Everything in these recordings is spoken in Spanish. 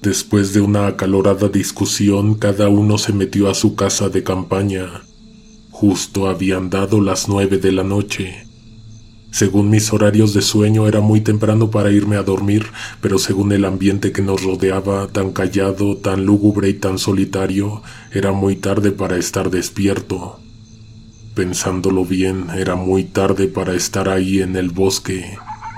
Después de una acalorada discusión, cada uno se metió a su casa de campaña. Justo habían dado las 9 de la noche. Según mis horarios de sueño era muy temprano para irme a dormir, pero según el ambiente que nos rodeaba, tan callado, tan lúgubre y tan solitario, era muy tarde para estar despierto. Pensándolo bien, era muy tarde para estar ahí en el bosque.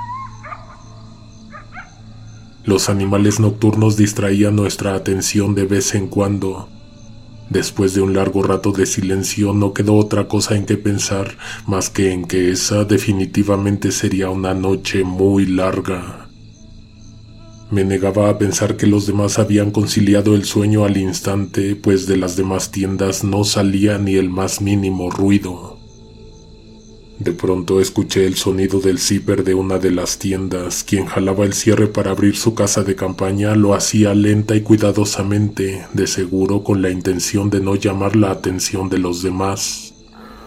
Los animales nocturnos distraían nuestra atención de vez en cuando. Después de un largo rato de silencio, no quedó otra cosa en que pensar más que en que esa definitivamente sería una noche muy larga. Me negaba a pensar que los demás habían conciliado el sueño al instante, pues de las demás tiendas no salía ni el más mínimo ruido. De pronto escuché el sonido del zíper de una de las tiendas. Quien jalaba el cierre para abrir su casa de campaña lo hacía lenta y cuidadosamente, de seguro con la intención de no llamar la atención de los demás.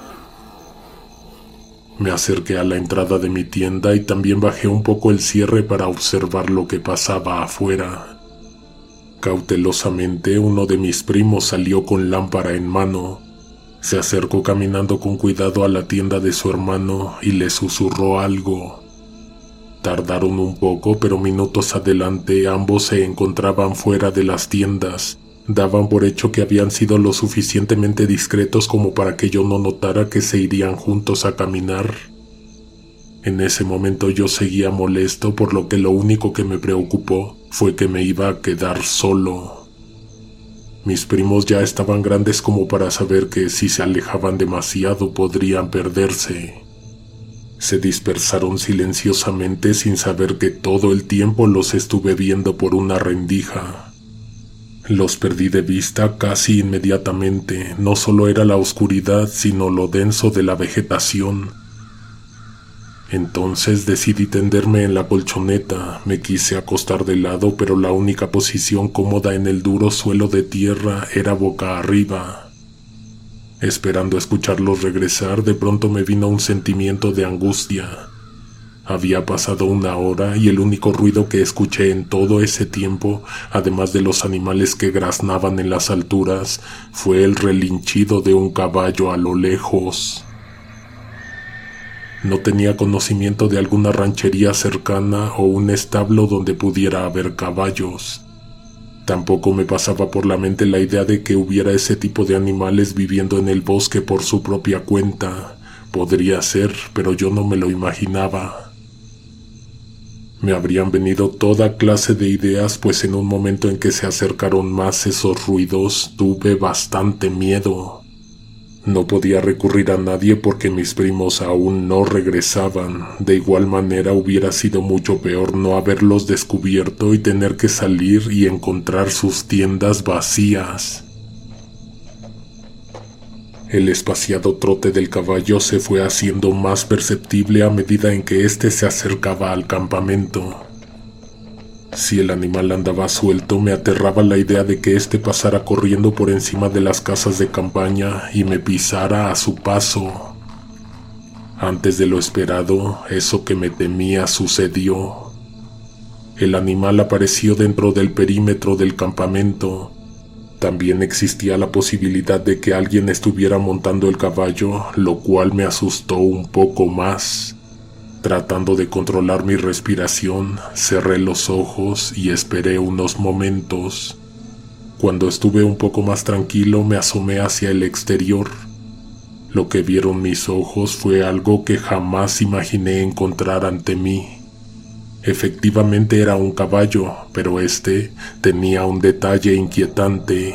Me acerqué a la entrada de mi tienda y también bajé un poco el cierre para observar lo que pasaba afuera. Cautelosamente, uno de mis primos salió con lámpara en mano. Se acercó caminando con cuidado a la tienda de su hermano y le susurró algo. Tardaron un poco, pero minutos adelante ambos se encontraban fuera de las tiendas. Daban por hecho que habían sido lo suficientemente discretos como para que yo no notara que se irían juntos a caminar. En ese momento yo seguía molesto, por lo que lo único que me preocupó fue que me iba a quedar solo. Mis primos ya estaban grandes como para saber que si se alejaban demasiado podrían perderse. Se dispersaron silenciosamente sin saber que todo el tiempo los estuve viendo por una rendija. Los perdí de vista casi inmediatamente. No solo era la oscuridad, sino lo denso de la vegetación. Entonces decidí tenderme en la colchoneta. Me quise acostar de lado, pero la única posición cómoda en el duro suelo de tierra era boca arriba. Esperando escucharlos regresar, de pronto me vino un sentimiento de angustia. Había pasado una hora y el único ruido que escuché en todo ese tiempo, además de los animales que graznaban en las alturas, fue el relinchido de un caballo a lo lejos. No tenía conocimiento de alguna ranchería cercana o un establo donde pudiera haber caballos. Tampoco me pasaba por la mente la idea de que hubiera ese tipo de animales viviendo en el bosque por su propia cuenta. Podría ser, pero yo no me lo imaginaba. Me habrían venido toda clase de ideas, pues en un momento en que se acercaron más esos ruidos, tuve bastante miedo. No podía recurrir a nadie porque mis primos aún no regresaban. De igual manera hubiera sido mucho peor no haberlos descubierto y tener que salir y encontrar sus tiendas vacías. El espaciado trote del caballo se fue haciendo más perceptible a medida en que éste se acercaba al campamento. Si el animal andaba suelto, me aterraba la idea de que éste pasara corriendo por encima de las casas de campaña y me pisara a su paso. Antes de lo esperado, eso que me temía sucedió. El animal apareció dentro del perímetro del campamento. También existía la posibilidad de que alguien estuviera montando el caballo, lo cual me asustó un poco más. Tratando de controlar mi respiración, cerré los ojos y esperé unos momentos. Cuando estuve un poco más tranquilo, me asomé hacia el exterior. Lo que vieron mis ojos fue algo que jamás imaginé encontrar ante mí. Efectivamente era un caballo, pero este tenía un detalle inquietante.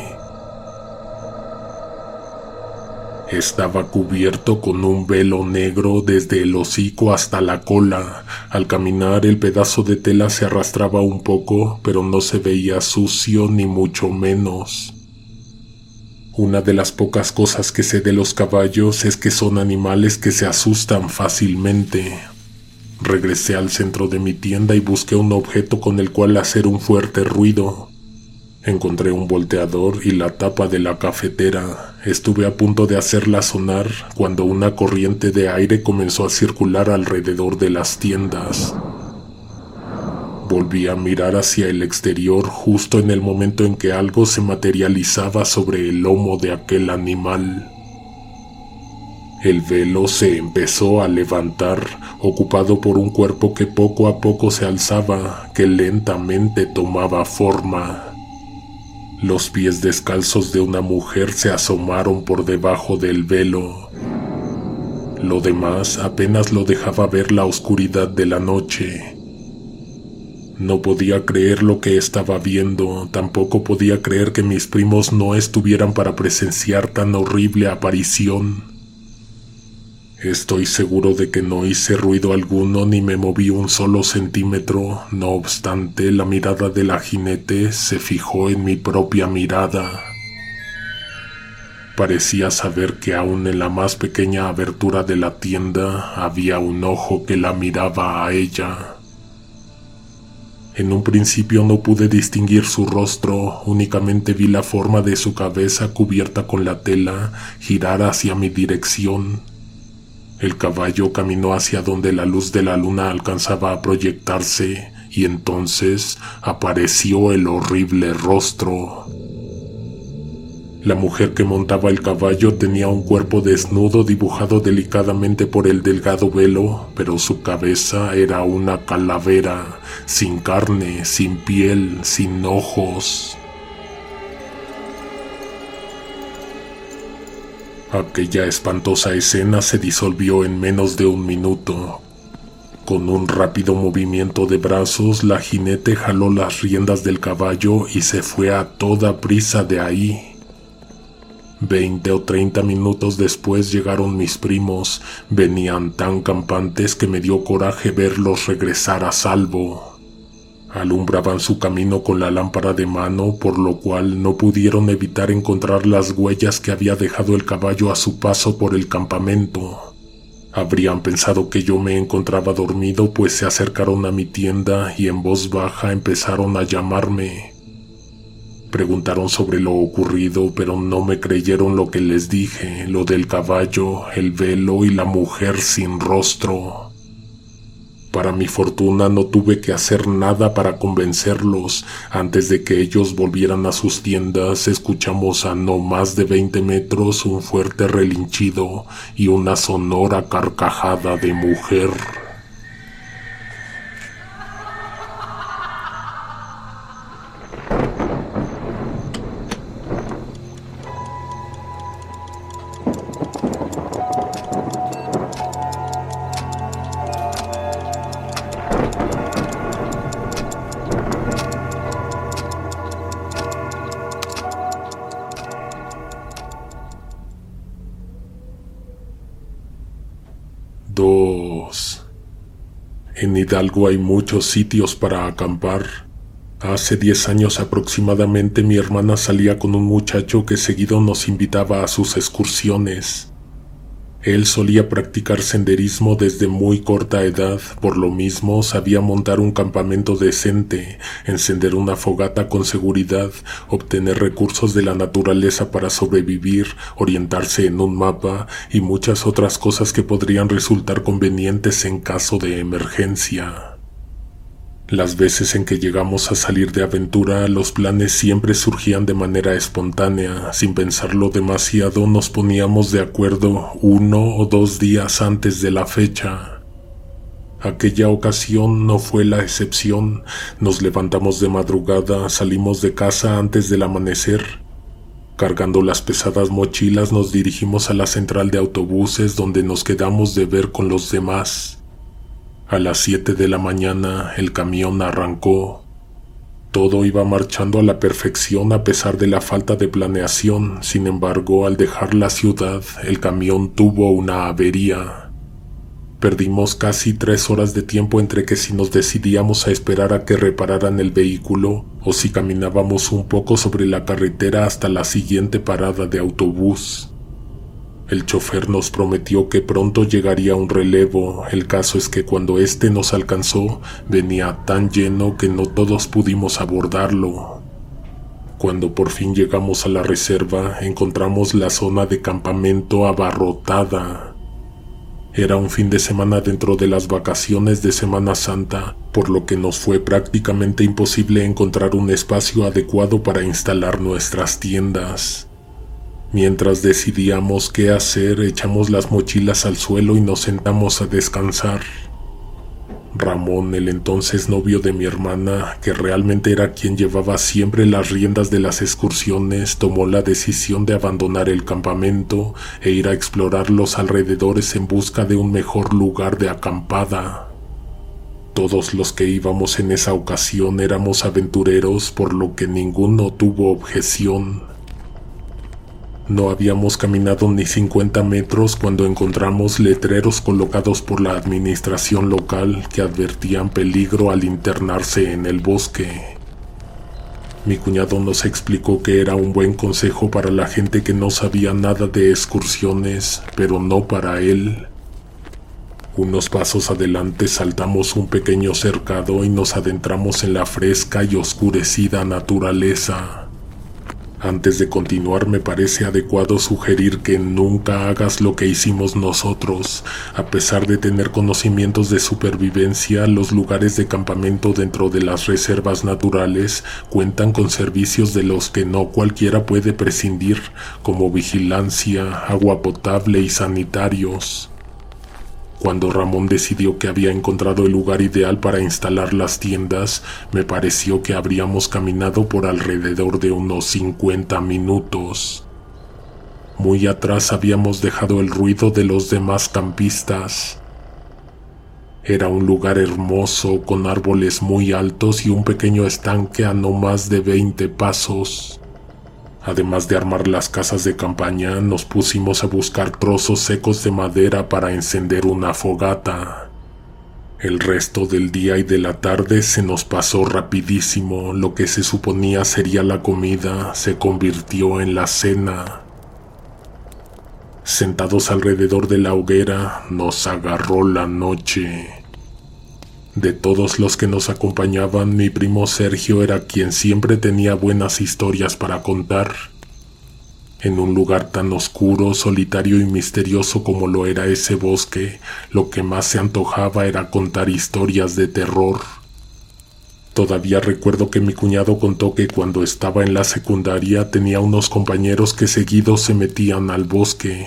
Estaba cubierto con un velo negro desde el hocico hasta la cola. Al caminar, el pedazo de tela se arrastraba un poco, pero no se veía sucio ni mucho menos. Una de las pocas cosas que sé de los caballos es que son animales que se asustan fácilmente. Regresé al centro de mi tienda y busqué un objeto con el cual hacer un fuerte ruido. Encontré un volteador y la tapa de la cafetera. Estuve a punto de hacerla sonar cuando una corriente de aire comenzó a circular alrededor de las tiendas. Volví a mirar hacia el exterior justo en el momento en que algo se materializaba sobre el lomo de aquel animal. El velo se empezó a levantar, ocupado por un cuerpo que poco a poco se alzaba, que lentamente tomaba forma. Los pies descalzos de una mujer se asomaron por debajo del velo. Lo demás apenas lo dejaba ver la oscuridad de la noche. No podía creer lo que estaba viendo, tampoco podía creer que mis primos no estuvieran para presenciar tan horrible aparición. Estoy seguro de que no hice ruido alguno ni me moví un solo centímetro, no obstante, la mirada de la jinete se fijó en mi propia mirada. Parecía saber que aún en la más pequeña abertura de la tienda había un ojo que la miraba a ella. En un principio no pude distinguir su rostro, únicamente vi la forma de su cabeza cubierta con la tela girar hacia mi dirección. El caballo caminó hacia donde la luz de la luna alcanzaba a proyectarse y entonces apareció el horrible rostro. La mujer que montaba el caballo tenía un cuerpo desnudo dibujado delicadamente por el delgado velo, pero su cabeza era una calavera, sin carne, sin piel, sin ojos. Aquella espantosa escena se disolvió en menos de un minuto. Con un rápido movimiento de brazos, la jinete jaló las riendas del caballo y se fue a toda prisa de ahí. 20 o 30 minutos después llegaron mis primos. Venían tan campantes que me dio coraje verlos regresar a salvo. Alumbraban su camino con la lámpara de mano, por lo cual no pudieron evitar encontrar las huellas que había dejado el caballo a su paso por el campamento. Habrían pensado que yo me encontraba dormido, pues se acercaron a mi tienda y en voz baja empezaron a llamarme. Preguntaron sobre lo ocurrido, pero no me creyeron lo que les dije, lo del caballo, el velo y la mujer sin rostro. Para mi fortuna no tuve que hacer nada para convencerlos. Antes de que ellos volvieran a sus tiendas, escuchamos a no más de 20 metros un fuerte relinchido y una sonora carcajada de mujer. En Hidalgo hay muchos sitios para acampar. Hace 10 años aproximadamente mi hermana salía con un muchacho que seguido nos invitaba a sus excursiones. Él solía practicar senderismo desde muy corta edad, por lo mismo sabía montar un campamento decente, encender una fogata con seguridad, obtener recursos de la naturaleza para sobrevivir, orientarse en un mapa y muchas otras cosas que podrían resultar convenientes en caso de emergencia. Las veces en que llegamos a salir de aventura, los planes siempre surgían de manera espontánea. Sin pensarlo demasiado, nos poníamos de acuerdo 1 o 2 días antes de la fecha. Aquella ocasión no fue la excepción. Nos levantamos de madrugada, salimos de casa antes del amanecer. Cargando las pesadas mochilas, nos dirigimos a la central de autobuses donde nos quedamos de ver con los demás. A las 7 de la mañana el camión arrancó. Todo iba marchando a la perfección a pesar de la falta de planeación. Sin embargo, al dejar la ciudad, el camión tuvo una avería. Perdimos casi 3 horas de tiempo entre que si nos decidíamos a esperar a que repararan el vehículo o si caminábamos un poco sobre la carretera hasta la siguiente parada de autobús. El chofer nos prometió que pronto llegaría un relevo. El caso es que cuando este nos alcanzó, venía tan lleno que no todos pudimos abordarlo. Cuando por fin llegamos a la reserva, encontramos la zona de campamento abarrotada. Era un fin de semana dentro de las vacaciones de Semana Santa, por lo que nos fue prácticamente imposible encontrar un espacio adecuado para instalar nuestras tiendas. Mientras decidíamos qué hacer, echamos las mochilas al suelo y nos sentamos a descansar. Ramón, el entonces novio de mi hermana, que realmente era quien llevaba siempre las riendas de las excursiones, tomó la decisión de abandonar el campamento e ir a explorar los alrededores en busca de un mejor lugar de acampada. Todos los que íbamos en esa ocasión éramos aventureros, por lo que ninguno tuvo objeción. No habíamos caminado ni 50 metros cuando encontramos letreros colocados por la administración local que advertían peligro al internarse en el bosque. Mi cuñado nos explicó que era un buen consejo para la gente que no sabía nada de excursiones, pero no para él. Unos pasos adelante saltamos un pequeño cercado y nos adentramos en la fresca y oscurecida naturaleza. Antes de continuar, me parece adecuado sugerir que nunca hagas lo que hicimos nosotros. A pesar de tener conocimientos de supervivencia, los lugares de campamento dentro de las reservas naturales cuentan con servicios de los que no cualquiera puede prescindir, como vigilancia, agua potable y sanitarios. Cuando Ramón decidió que había encontrado el lugar ideal para instalar las tiendas, me pareció que habríamos caminado por alrededor de unos 50 minutos. Muy atrás habíamos dejado el ruido de los demás campistas. Era un lugar hermoso, con árboles muy altos y un pequeño estanque a no más de 20 pasos. Además de armar las casas de campaña, nos pusimos a buscar trozos secos de madera para encender una fogata. El resto del día y de la tarde se nos pasó rapidísimo. Lo que se suponía sería la comida se convirtió en la cena. Sentados alrededor de la hoguera, nos agarró la noche. De todos los que nos acompañaban, mi primo Sergio era quien siempre tenía buenas historias para contar. En un lugar tan oscuro, solitario y misterioso como lo era ese bosque, lo que más se antojaba era contar historias de terror. Todavía recuerdo que mi cuñado contó que cuando estaba en la secundaria tenía unos compañeros que seguido se metían al bosque.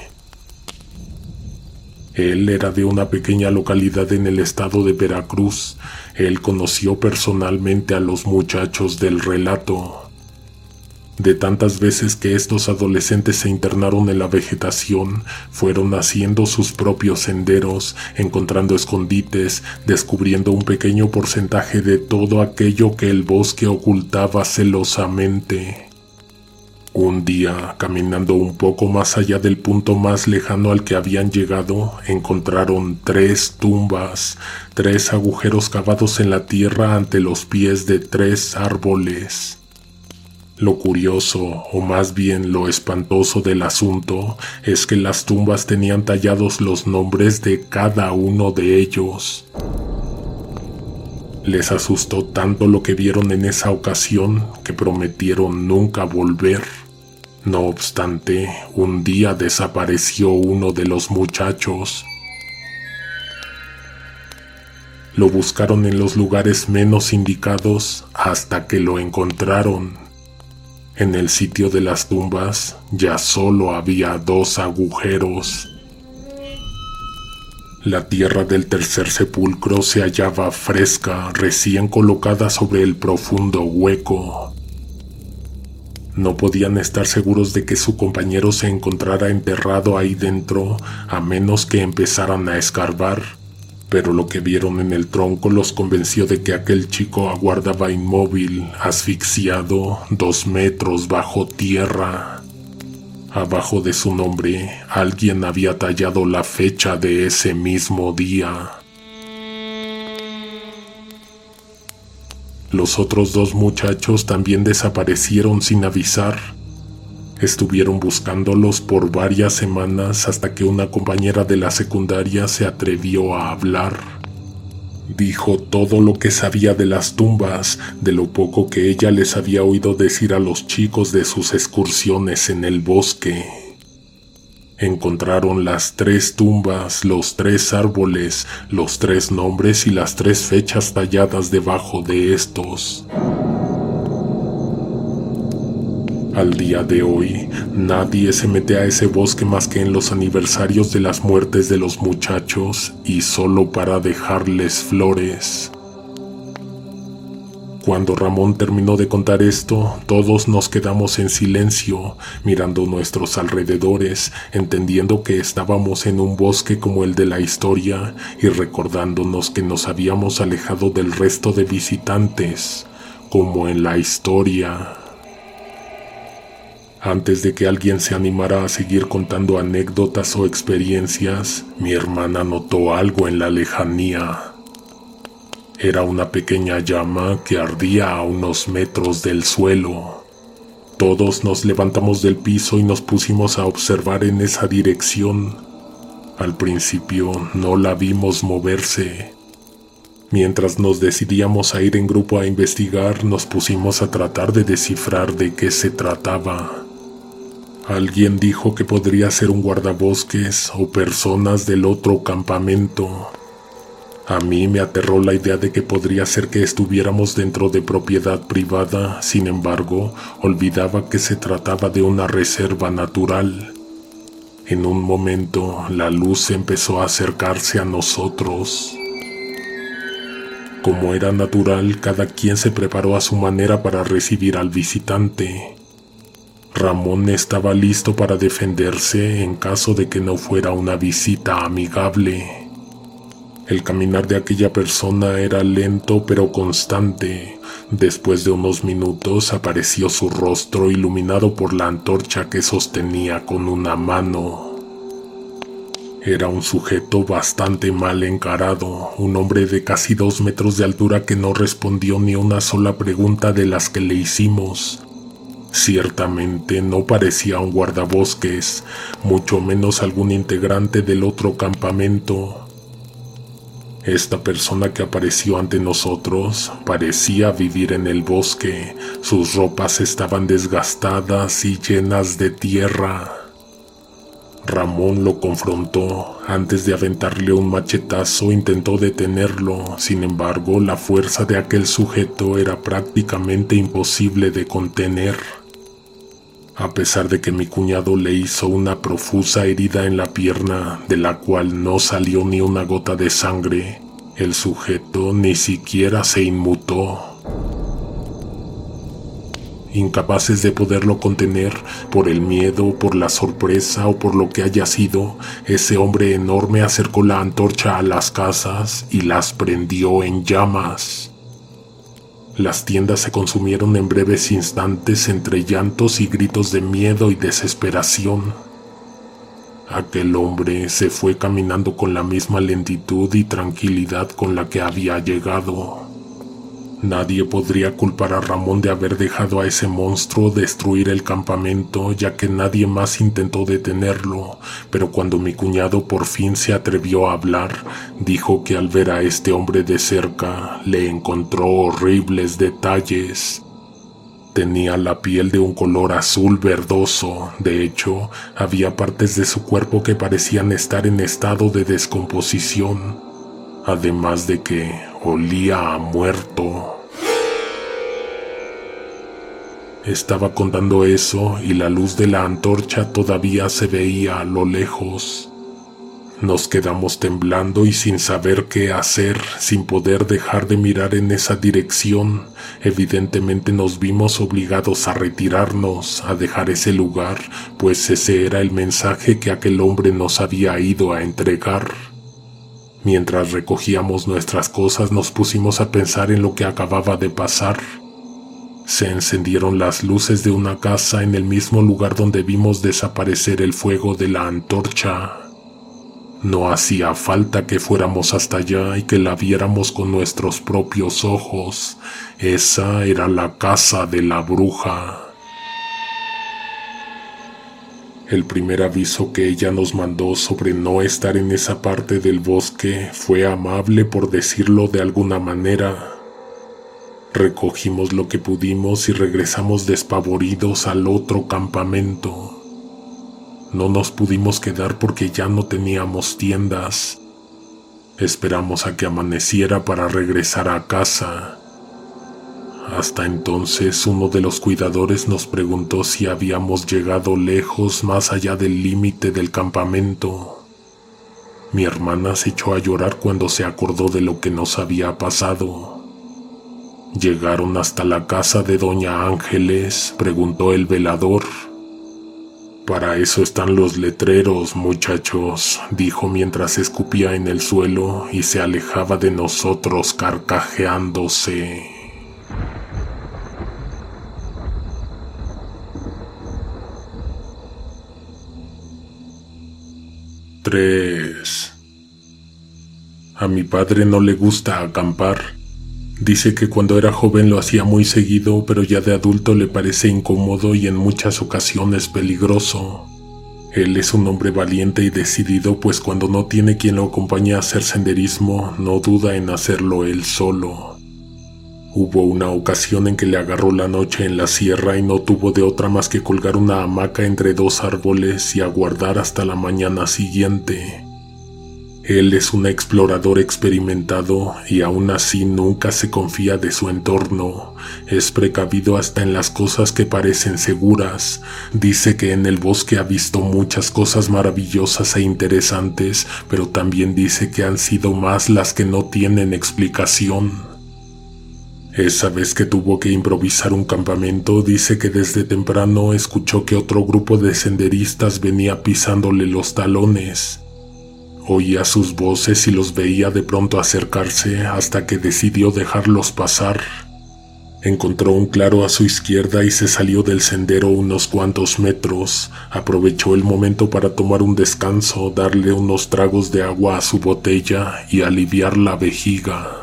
Él era de una pequeña localidad en el estado de Veracruz. Él conoció personalmente a los muchachos del relato. De tantas veces que estos adolescentes se internaron en la vegetación, fueron haciendo sus propios senderos, encontrando escondites, descubriendo un pequeño porcentaje de todo aquello que el bosque ocultaba celosamente. Un día, caminando un poco más allá del punto más lejano al que habían llegado, encontraron 3 tumbas, 3 agujeros cavados en la tierra ante los pies de 3 árboles. Lo curioso, o más bien lo espantoso del asunto, es que las tumbas tenían tallados los nombres de cada uno de ellos. Les asustó tanto lo que vieron en esa ocasión que prometieron nunca volver. No obstante, un día desapareció uno de los muchachos. Lo buscaron en los lugares menos indicados hasta que lo encontraron. En el sitio de las tumbas ya solo había 2 agujeros. La tierra del tercer sepulcro se hallaba fresca, recién colocada sobre el profundo hueco. No podían estar seguros de que su compañero se encontrara enterrado ahí dentro, a menos que empezaran a escarbar, pero lo que vieron en el tronco los convenció de que aquel chico aguardaba inmóvil, asfixiado, 2 metros bajo tierra. Abajo de su nombre, alguien había tallado la fecha de ese mismo día. Los otros 2 muchachos también desaparecieron sin avisar. Estuvieron buscándolos por varias semanas hasta que una compañera de la secundaria se atrevió a hablar. Dijo todo lo que sabía de las tumbas, de lo poco que ella les había oído decir a los chicos de sus excursiones en el bosque. Encontraron las 3 tumbas, los 3 árboles, los 3 nombres y las 3 fechas talladas debajo de estos. Al día de hoy, nadie se mete a ese bosque más que en los aniversarios de las muertes de los muchachos y solo para dejarles flores. Cuando Ramón terminó de contar esto, todos nos quedamos en silencio, mirando nuestros alrededores, entendiendo que estábamos en un bosque como el de la historia y recordándonos que nos habíamos alejado del resto de visitantes, como en la historia. Antes de que alguien se animara a seguir contando anécdotas o experiencias, mi hermana notó algo en la lejanía. Era una pequeña llama que ardía a unos metros del suelo. Todos nos levantamos del piso y nos pusimos a observar en esa dirección. Al principio no la vimos moverse. Mientras nos decidíamos a ir en grupo a investigar, nos pusimos a tratar de descifrar de qué se trataba. Alguien dijo que podría ser un guardabosques o personas del otro campamento. A mí me aterró la idea de que podría ser que estuviéramos dentro de propiedad privada, sin embargo, olvidaba que se trataba de una reserva natural. En un momento, la luz empezó a acercarse a nosotros. Como era natural, cada quien se preparó a su manera para recibir al visitante. Ramón estaba listo para defenderse en caso de que no fuera una visita amigable. El caminar de aquella persona era lento pero constante. Después de unos minutos apareció su rostro iluminado por la antorcha que sostenía con una mano. Era un sujeto bastante mal encarado, un hombre de casi 2 metros de altura que no respondió ni una sola pregunta de las que le hicimos. Ciertamente no parecía un guardabosques, mucho menos algún integrante del otro campamento. Esta persona que apareció ante nosotros parecía vivir en el bosque. Sus ropas estaban desgastadas y llenas de tierra. Ramón lo confrontó. Antes de aventarle un machetazo intentó detenerlo. Sin embargo, la fuerza de aquel sujeto era prácticamente imposible de contener. A pesar de que mi cuñado le hizo una profusa herida en la pierna, de la cual no salió ni una gota de sangre, el sujeto ni siquiera se inmutó. Incapaces de poderlo contener, por el miedo, por la sorpresa o por lo que haya sido, ese hombre enorme acercó la antorcha a las casas y las prendió en llamas. Las tiendas se consumieron en breves instantes entre llantos y gritos de miedo y desesperación. Aquel hombre se fue caminando con la misma lentitud y tranquilidad con la que había llegado. Nadie podría culpar a Ramón de haber dejado a ese monstruo destruir el campamento, ya que nadie más intentó detenerlo, pero cuando mi cuñado por fin se atrevió a hablar, dijo que al ver a este hombre de cerca, le encontró horribles detalles. Tenía la piel de un color azul verdoso. De hecho, había partes de su cuerpo que parecían estar en estado de descomposición, además de que olía a muerto. Estaba contando eso y la luz de la antorcha todavía se veía a lo lejos. Nos quedamos temblando y sin saber qué hacer, sin poder dejar de mirar en esa dirección. Evidentemente nos vimos obligados a retirarnos, a dejar ese lugar, pues ese era el mensaje que aquel hombre nos había ido a entregar. Mientras recogíamos nuestras cosas nos pusimos a pensar en lo que acababa de pasar. Se encendieron las luces de una casa en el mismo lugar donde vimos desaparecer el fuego de la antorcha. No hacía falta que fuéramos hasta allá y que la viéramos con nuestros propios ojos. Esa era la casa de la bruja. El primer aviso que ella nos mandó sobre no estar en esa parte del bosque fue amable, por decirlo de alguna manera. Recogimos lo que pudimos y regresamos despavoridos al otro campamento. No nos pudimos quedar porque ya no teníamos tiendas. Esperamos a que amaneciera para regresar a casa. Hasta entonces uno de los cuidadores nos preguntó si habíamos llegado lejos más allá del límite del campamento. Mi hermana se echó a llorar cuando se acordó de lo que nos había pasado. ¿Llegaron hasta la casa de Doña Ángeles?, preguntó el velador. Para eso están los letreros, muchachos, dijo mientras escupía en el suelo y se alejaba de nosotros carcajeándose. A mi padre no le gusta acampar. Dice que cuando era joven lo hacía muy seguido, pero ya de adulto le parece incómodo y en muchas ocasiones peligroso. Él es un hombre valiente y decidido, pues cuando no tiene quien lo acompañe a hacer senderismo, no duda en hacerlo él solo. Hubo una ocasión en que le agarró la noche en la sierra y no tuvo de otra más que colgar una hamaca entre dos árboles y aguardar hasta la mañana siguiente. Él es un explorador experimentado y aún así nunca se confía de su entorno. Es precavido hasta en las cosas que parecen seguras. Dice que en el bosque ha visto muchas cosas maravillosas e interesantes, pero también dice que han sido más las que no tienen explicación. Esa vez que tuvo que improvisar un campamento, dice que desde temprano escuchó que otro grupo de senderistas venía pisándole los talones. Oía sus voces y los veía de pronto acercarse hasta que decidió dejarlos pasar. Encontró un claro a su izquierda y se salió del sendero unos cuantos metros. Aprovechó el momento para tomar un descanso, darle unos tragos de agua a su botella y aliviar la vejiga.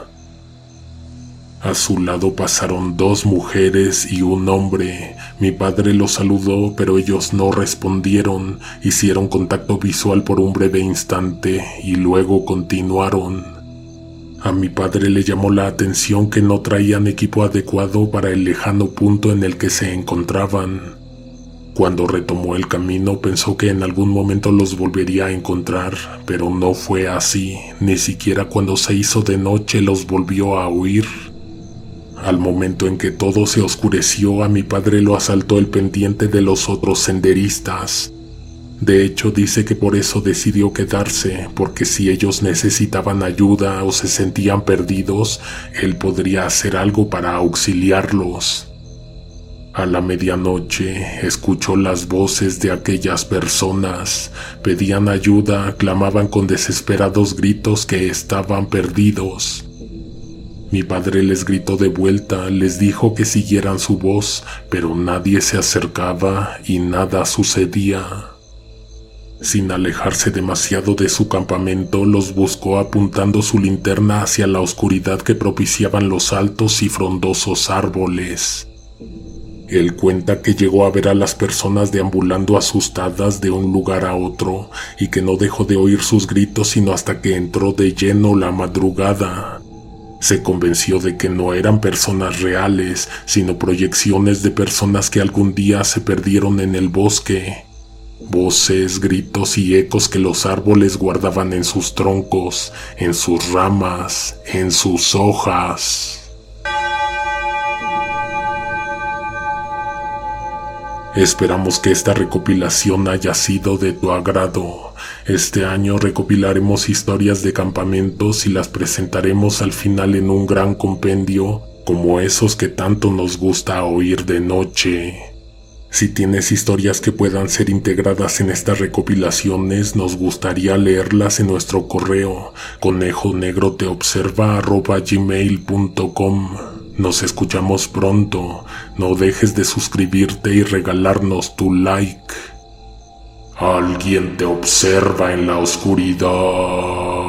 A su lado pasaron dos mujeres y un hombre. Mi padre los saludó, pero ellos no respondieron. Hicieron contacto visual por un breve instante y luego continuaron. A mi padre le llamó la atención que no traían equipo adecuado para el lejano punto en el que se encontraban. Cuando retomó el camino pensó que en algún momento los volvería a encontrar, pero no fue así. Ni siquiera cuando se hizo de noche los volvió a oír. Al momento en que todo se oscureció, a mi padre lo asaltó el pendiente de los otros senderistas. De hecho, dice que por eso decidió quedarse, porque si ellos necesitaban ayuda o se sentían perdidos, él podría hacer algo para auxiliarlos. A la medianoche, escuchó las voces de aquellas personas. Pedían ayuda, clamaban con desesperados gritos que estaban perdidos. Mi padre les gritó de vuelta, les dijo que siguieran su voz, pero nadie se acercaba y nada sucedía. Sin alejarse demasiado de su campamento, los buscó apuntando su linterna hacia la oscuridad que propiciaban los altos y frondosos árboles. Él cuenta que llegó a ver a las personas deambulando asustadas de un lugar a otro y que no dejó de oír sus gritos sino hasta que entró de lleno la madrugada. Se convenció de que no eran personas reales, sino proyecciones de personas que algún día se perdieron en el bosque. Voces, gritos y ecos que los árboles guardaban en sus troncos, en sus ramas, en sus hojas. Esperamos que esta recopilación haya sido de tu agrado. Este año recopilaremos historias de campamentos y las presentaremos al final en un gran compendio, como esos que tanto nos gusta oír de noche. Si tienes historias que puedan ser integradas en estas recopilaciones, nos gustaría leerlas en nuestro correo conejonegroteobserva@gmail.com. Nos escuchamos pronto. No dejes de suscribirte y regalarnos tu like. Alguien te observa en la oscuridad.